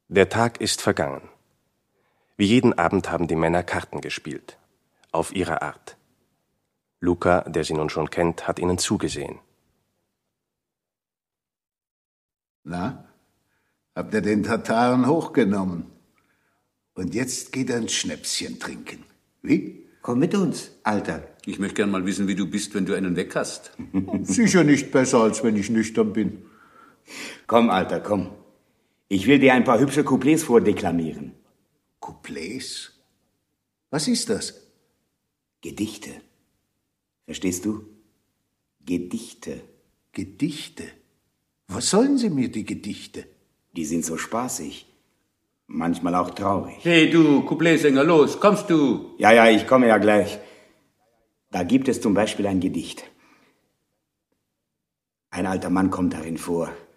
Der Tag ist vergangen. Wie jeden Abend haben die Männer Karten gespielt. Auf ihre Art. Luca, der sie nun schon kennt, hat ihnen zugesehen. Na, habt ihr den Tataren hochgenommen? Und jetzt geht er ein Schnäpschen trinken. Wie? Komm mit uns, Alter. Ich möchte gern mal wissen, wie du bist, wenn du einen weg hast. Sicher nicht besser, als wenn ich nüchtern bin. Komm, Alter, komm. Ich will dir ein paar hübsche Couplets vordeklamieren. Couplets? Was ist das? Gedichte. Verstehst du? Gedichte. Gedichte? Was sollen Sie mir, die Gedichte? Die sind so spaßig. Manchmal auch traurig. Hey du, Coupletsänger, los, kommst du? Ja, ich komme ja gleich. Da gibt es zum Beispiel ein Gedicht. Ein alter Mann kommt darin vor.